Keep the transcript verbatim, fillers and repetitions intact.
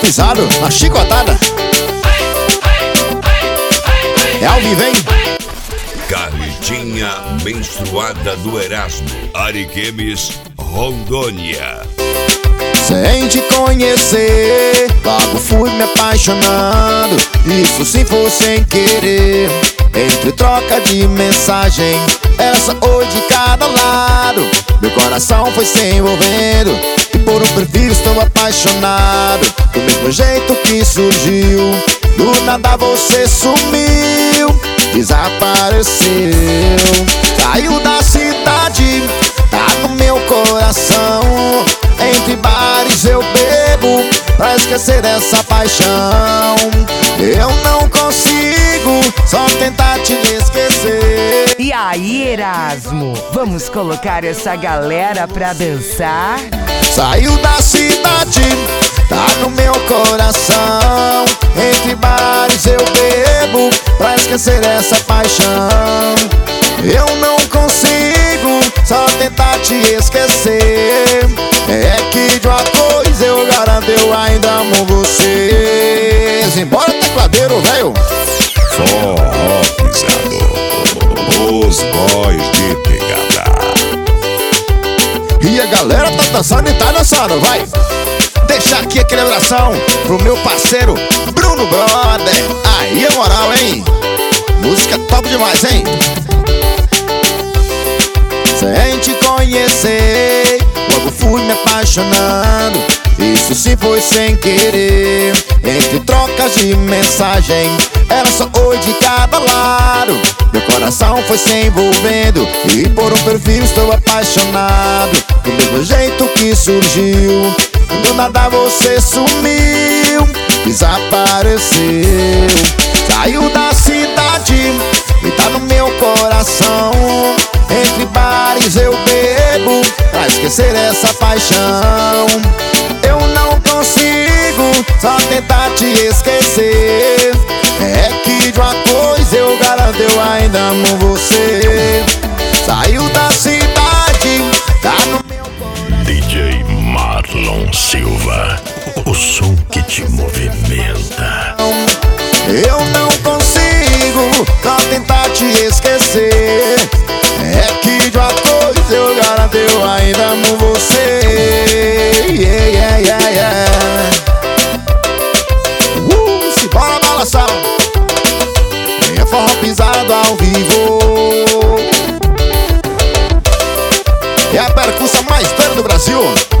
pisado, na chicotada. É ao vivo, hein? Carretinha menstruada do Erasmo, Ariquemes, Rondônia. Sem te conhecer, logo fui me apaixonando. Isso sim foi sem querer. Entre troca de mensagem, essa oi de cada lado. Meu coração foi se envolvendo e por um perfil estou apaixonado. Do mesmo jeito que surgiu, do nada você sumiu, desapareceu. Saiu da cidade, tá no meu coração. Entre bares eu bebo pra esquecer dessa paixão. Eu não consigo só tentar te esquecer. E aí, Erasmo, vamos colocar essa galera pra dançar? Saiu da cidade, tá no meu coração. Entre bares eu bebo pra esquecer essa paixão. Eu não consigo só tentar te esquecer. É que de uma coisa eu garanto, eu ainda amo você. Embora tecladeiro, velho. Forró pisador, os boys de pegada. E a galera tá dançando e tá dançando, vai. Deixar aqui aquele abração pro meu parceiro Bruno Brother. Aí é moral, hein? Música top demais, hein? Sem te conhecer, logo fui me apaixonando. Isso sim foi sem querer. Entre trocas de mensagem, era só oi de cada lado. Meu coração foi se envolvendo e por um perfil estou apaixonado. Do mesmo jeito que surgiu, do nada você sumiu, desapareceu. Saiu da cidade e tá no meu coração. Entre bares eu bebo pra esquecer essa paixão. Eu não consigo só tentar te esquecer. É que de uma coisa eu garanto, eu ainda amo você. Saiu da cidade, tá no meu coração. D J Marlon Silva, o som que te movimenta. Eu não consigo só tentar te esquecer. É que de uma coisa eu garanto, eu ainda amo você. Yeah, yeah, yeah, yeah. Uh, se bora balançar. É forró pisado ao vivo. É a percussão mais velha do Brasil.